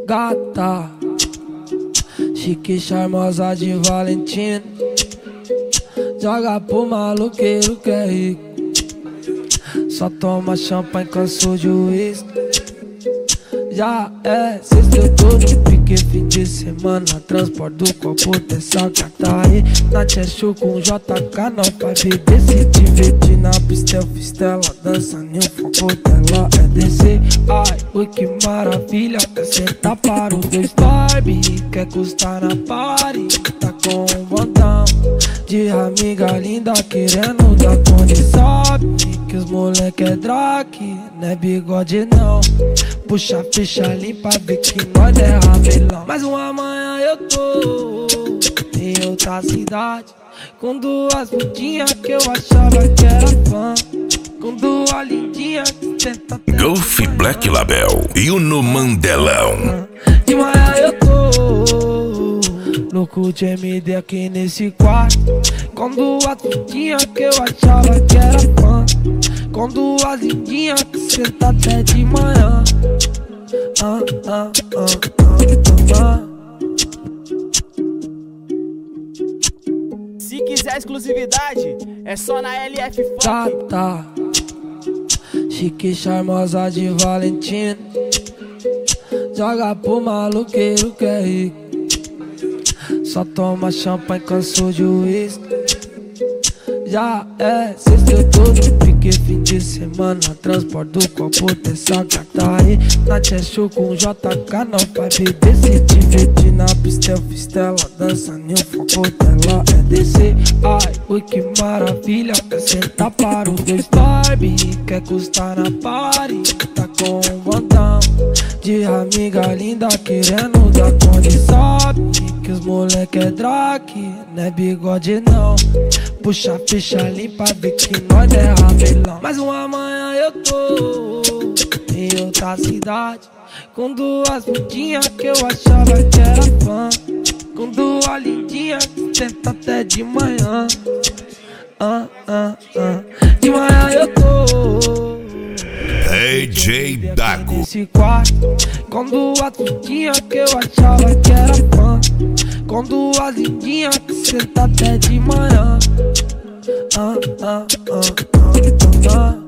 Gata, chique, charmosa de Valentina. Joga pro maluqueiro que é rico. Só toma champanhe, cansou de uísque. Já é sexta, eu tô no pique, fim de semana. Transporte do copo dessa gata aí. Na Tchechu com JK, nós vai beber, se divertir na pista. Eu fiz tela, dança, nem o foco dela é descer. Ai, ui, que maravilha, quer sentar para os dois Barbie. Quer custar na party, tá com um botão de amiga linda querendo dar conde. Sabe que os moleque é drag, não é bigode não. Puxa a ficha limpa, vê que nós é ramelão. Mais uma manhã eu tô em outra cidade, com duas budinhas que eu achava que era fã, com duas lindinhas que tenta até Golf Black Label e o No Mandelão. De manhã eu tô louco de MD aqui nesse quarto, com duas budinhas que eu achava que era fã, com duas lindinhas que senta até de manhã. Se quiser exclusividade, é só na LF Funk. Gata, chique, charmosa de Valentina. Joga pro maluqueiro que é rico. Só toma champanhe, cansou de uísque. Já é sexta, eu tô no pique, fim de semana. Transporte do copo dessa gata aí. Na Tchechu com JK, nós vai beber, se divertir na pista. Eu fiz tela, dança, nem o foco dela é descer. Ai, ui, que maravilha, quer sentar para os dois Barbie. Quer custar na party, tá com um botão de amiga linda querendo dar conde. Sabe que os moleque é drag, não é bigode não. Puxa a ficha limpa, vê que nós é ramelão. Mais uma manhã eu tô em outra cidade, com duas budinhas que eu achava que era fã, com duas lindinhas que tenta até de manhã. De manhã eu tô DJ Dago nesse quarto, com duas budinhas que eu achava que era fã, com duas lindinhas que senta até de manhã.